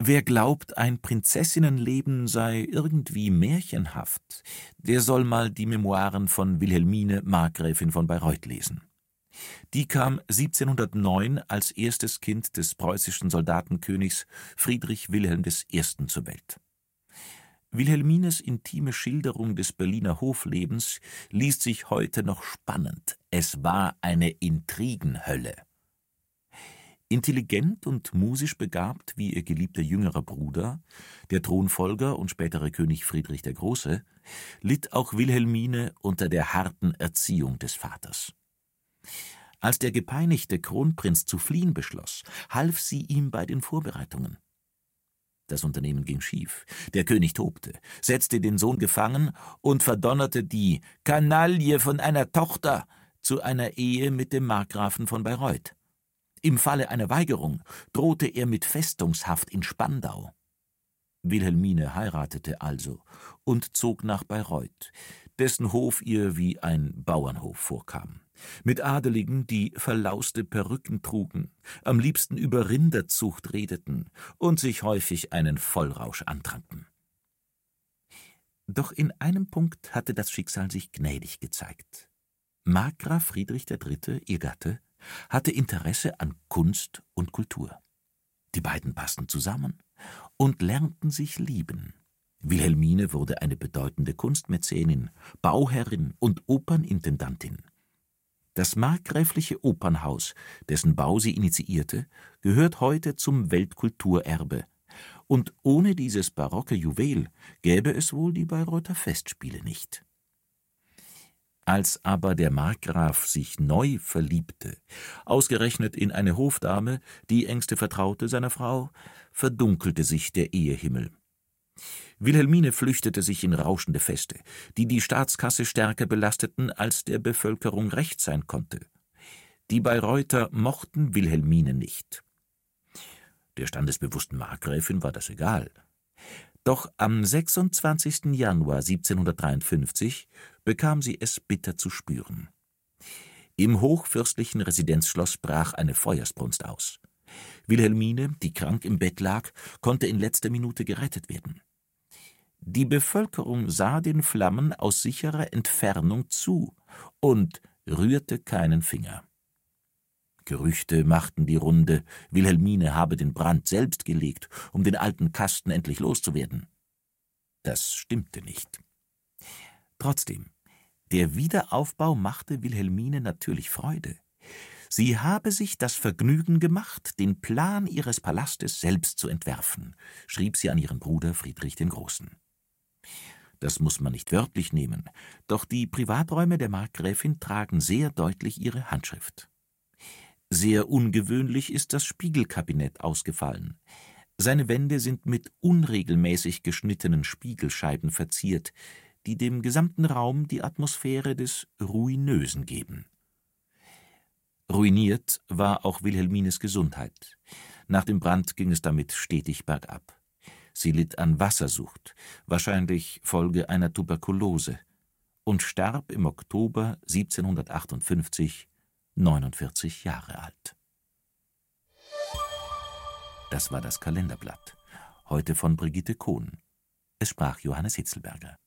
Wer glaubt, ein Prinzessinnenleben sei irgendwie märchenhaft, der soll mal die Memoiren von Wilhelmine, Markgräfin von Bayreuth lesen. Die kam 1709 als erstes Kind des preußischen Soldatenkönigs Friedrich Wilhelm I. zur Welt. Wilhelmines intime Schilderung des Berliner Hoflebens liest sich heute noch spannend. Es war eine Intrigenhölle. Intelligent und musisch begabt wie ihr geliebter jüngerer Bruder, der Thronfolger und spätere König Friedrich der Große, litt auch Wilhelmine unter der harten Erziehung des Vaters. Als der gepeinigte Kronprinz zu fliehen beschloss, half sie ihm bei den Vorbereitungen. Das Unternehmen ging schief. Der König tobte, setzte den Sohn gefangen und verdonnerte die Kanaille von einer Tochter zu einer Ehe mit dem Markgrafen von Bayreuth. Im Falle einer Weigerung drohte er mit Festungshaft in Spandau. Wilhelmine heiratete also und zog nach Bayreuth, dessen Hof ihr wie ein Bauernhof vorkam, mit Adeligen, die verlauste Perücken trugen, am liebsten über Rinderzucht redeten und sich häufig einen Vollrausch antranken. Doch in einem Punkt hatte das Schicksal sich gnädig gezeigt. Markgraf Friedrich III., ihr Gatte, hatte Interesse an Kunst und Kultur. Die beiden passten zusammen und lernten sich lieben. Wilhelmine wurde eine bedeutende Kunstmäzenin, Bauherrin und Opernintendantin. Das markgräfliche Opernhaus, dessen Bau sie initiierte, gehört heute zum Weltkulturerbe. Und ohne dieses barocke Juwel gäbe es wohl die Bayreuther Festspiele nicht. Als aber der Markgraf sich neu verliebte, ausgerechnet in eine Hofdame, die engste Vertraute seiner Frau, verdunkelte sich der Ehehimmel. Wilhelmine flüchtete sich in rauschende Feste, die die Staatskasse stärker belasteten, als der Bevölkerung recht sein konnte. Die Bayreuther mochten Wilhelmine nicht. Der standesbewussten Markgräfin war das egal. Doch am 26. Januar 1753 bekam sie es bitter zu spüren. Im hochfürstlichen Residenzschloss brach eine Feuersbrunst aus. Wilhelmine, die krank im Bett lag, konnte in letzter Minute gerettet werden. Die Bevölkerung sah den Flammen aus sicherer Entfernung zu und rührte keinen Finger. Gerüchte machten die Runde, Wilhelmine habe den Brand selbst gelegt, um den alten Kasten endlich loszuwerden. Das stimmte nicht. Trotzdem, der Wiederaufbau machte Wilhelmine natürlich Freude. Sie habe sich das Vergnügen gemacht, den Plan ihres Palastes selbst zu entwerfen, schrieb sie an ihren Bruder Friedrich den Großen. Das muss man nicht wörtlich nehmen, doch die Privaträume der Markgräfin tragen sehr deutlich ihre Handschrift. Sehr ungewöhnlich ist das Spiegelkabinett ausgefallen. Seine Wände sind mit unregelmäßig geschnittenen Spiegelscheiben verziert, die dem gesamten Raum die Atmosphäre des Ruinösen geben. Ruiniert war auch Wilhelmines Gesundheit. Nach dem Brand ging es damit stetig bergab. Sie litt an Wassersucht, wahrscheinlich Folge einer Tuberkulose, und starb im Oktober 1758, 49 Jahre alt. Das war das Kalenderblatt, heute von Brigitte Kohn. Es sprach Johannes Hitzelberger.